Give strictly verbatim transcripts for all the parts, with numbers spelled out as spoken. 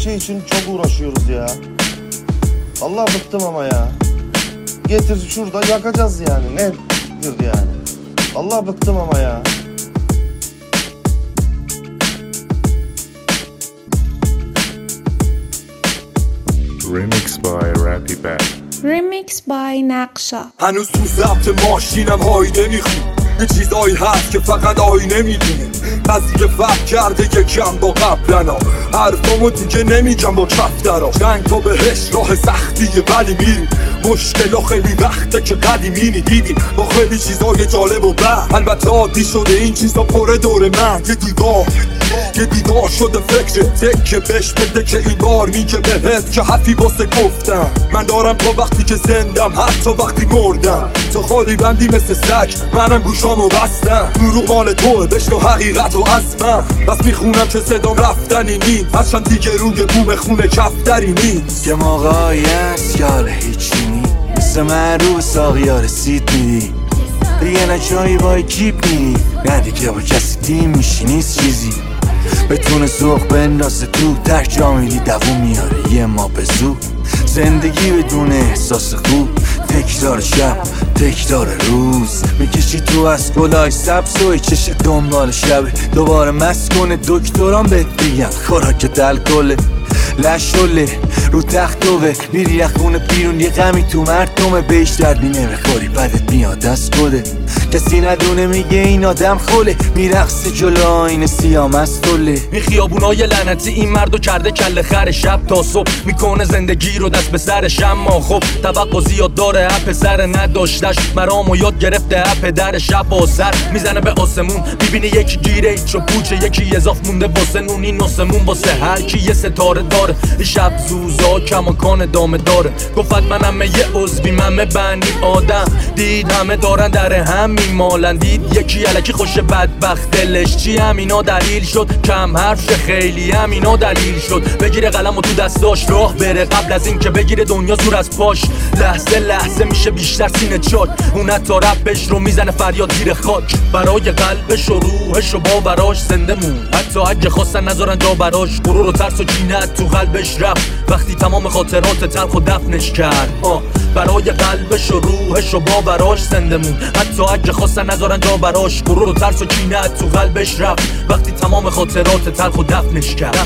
şey için çok uğraşıyoruz ya. Vallahi bıktım ama ya. Getir şurada yakacağız yani. Nedir yani? Vallahi bıktım ama ya. Remix by Rappy Bad. Remix by نقشا. هنوز تو ضبط ماشینم هایده میخونم، یه چیزایی هست که فقط آینه میدونه. قضیه فرق کرده یکم با قبلنا، حرفامو دیگه نمیگم با کفترا. جنگ تا بهش راه سختیه ولی میریم، مشکلا خیلی وقته که قدیمی دیدیم با خیلی چیزای جالب و بد. البته عادی شده این چیزا پره دور من، یه دیوار یه دیوار شده فکر تکه بهش بده که این بار میگه بهت که حرفی واسه گفتم. من دارم تا وقتی که زندم، حتی وقتی مردم. تو خالی بندی مثل سگ، منم گوشامو بستم. دروغ مال توه، بشنو حقیقت و از من. بس میخونم که صدام رفتنی نیست، هرچند دیگه روی بوم خونه کفتری نیست. یه موقعی هست که حالا هیچی نیست، مثل من رو به ساقیا رسید میدی دیگه نه جایی بای کیپ میدی، نه دیگه با کسی تیم میشی نیست چیزی بتونه سوق بندازه تو ته جا میدی دوون میاره یه ما به زود. زندگی بدون احساس خوب، تکرار شب تکرار روز، میکشی تو از گلای سبز و چش دنبال شبه دوباره مست کنه. دکتران بهت بگم خوراکت الکله لشله رو تخت دوه، میری از خونه بیرون یه غمی تو مردمه، بهش دردی نمیخوری بدت میاد از خوده. کسی ندونه میگه این آدم خوله، میرقصه جلو آینه سیام از طله. این خیابونای لعنتی این مردو کرده کله خر، شب تا صبح میکنه زندگی رو دست به سرش. اما خب توقع زیاد داره، اپ سر نداشتش مرامو یاد گرفته، اپ در شب با سر میزنه به آسمون، میبینه یکی گیره ایچ و پوچه، یکی اضاف مونده واسه نون. این آسمون واسه هر کی یه ستاره داره، شب زوزا کماکان دامه داره. گفت منم یه عضوی من بنی آدم، دید همه دارن در هم میمالن، دید یکی الکی خوش بدبخت دلش چی، همینا دلیل شد کم حرف شه، خیلی همینا دلیل شد بگیره قلم و تو دستاش راه بره، قبل از این که بگیره دنیا زور از پاش. لحظه لحظه میشه بیشتر سینه چاک، اون حتی رپش رو میزنه فریاد زیر خاک. برای قلبش و روحش و باوراش زنده مون، حتی اگه خواستن نذارن جا براش. غرور و ترس و کینت تو قلبش رفت وقتی تمام خاطرات تلخ و دفنش کرد. آه برای قلبش و روحش و باوراش زنده مون، حتی اگه خواستن نذارن جا براش. غرور و ترس و کینت تو قلبش رفت وقتی تمام خاطرات تلخ و دفنش کرد.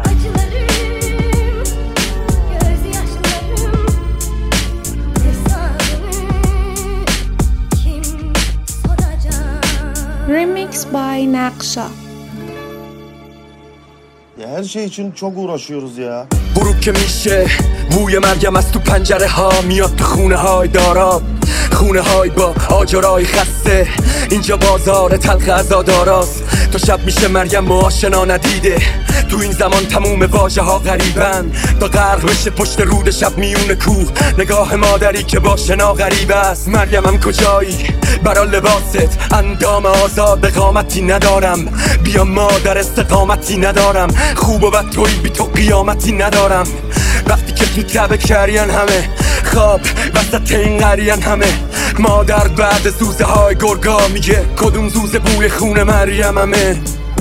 Remix by نقشا. Ya her şey için çok uğraşıyoruz ya. غروب که میشه بوی مرگم از تو پنجره ها میاد تو خونه های داراب، خونه های با آجرای خسته. اینجا بازار تلخ عزاداراست، تا شب میشه مریم با آشنا ندیده. تو این زمان تموم واژه ها غریبن، تا غرق بشه پشت رود شب میون کوه. نگاه مادری که با شنا غریب است. مریم هم کجایی برا لباست، اندام آزاد قامتی ندارم. بیا مادر استقامتی ندارم، خوب و بد توی بی تو قیامتی ندارم. وقتی که تو تبه کرین همه خواب وسط این قرین همه، مادر بعد زوزه های گرگا میگه کدوم زوزه بوی خون مریم همه.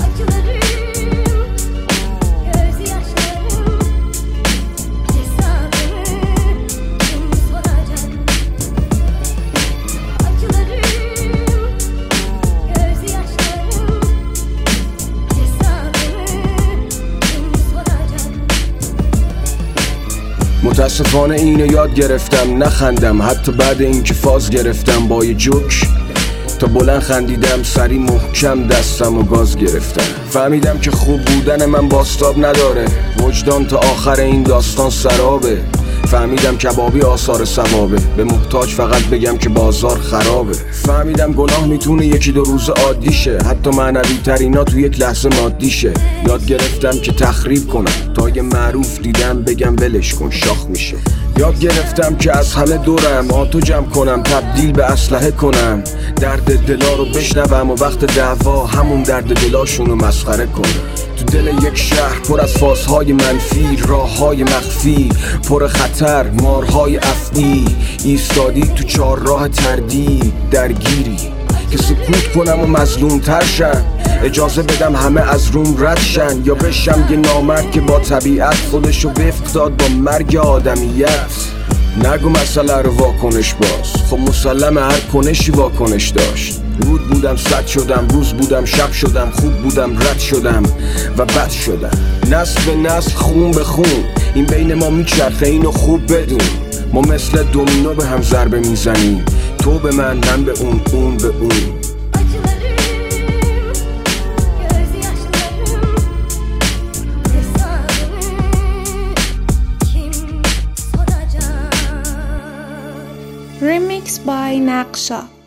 متاسفانه اینو یاد گرفتم نخندم، حتی بعد اینکه فاز گرفتم با یه جوک. تا بلند خندیدم سری محکم دستم و گاز گرفتم. فهمیدم که خوب بودن من باستاب نداره، وجدان تا آخر این داستان سرابه. فهمیدم کبابی آثار ثوابه، به محتاج فقط بگم که بازار خرابه. فهمیدم گناه میتونه یکی دو روز عادی شه، حتی معنوی ترینا تو یک لحظه مادی شه. یاد گرفتم که تخریب کنم، تا یه معروف دیدم بگم ولش کن شاخ میشه. یاد گرفتم که از همه دورم آتو جمع کنم، تبدیل به اسلحه کنم. درد دلا رو بشنوم و وقت دعوا همون درد دلاشونو مسخره کنم. تو دل یک شهر پر از فازهای منفی، راههای مخفی پر خطر، مارهای افعی. ایستادی تو چهار راه تردید درگیری که سکوت کنم و مظلوم تر شم. اجازه بدم همه از روم رد شن، یا بشم یه نامرد که با طبیعت خودشو وفق داد با مرگ آدمیت. نگو مسئله رو واکنش باز، خب مسلم هر کنشی واکنش داشت. رود بودم صد شدم، روز بودم شب شدم، خوب بودم رد شدم و بد شدم. نسل به نسل خون به خون این بین ما میچرخه، اینو خوب بدون. ما مثل دومینو به هم ضربه میزنیم، تو به من، من به اون، اون به اون. Remix by Naksha.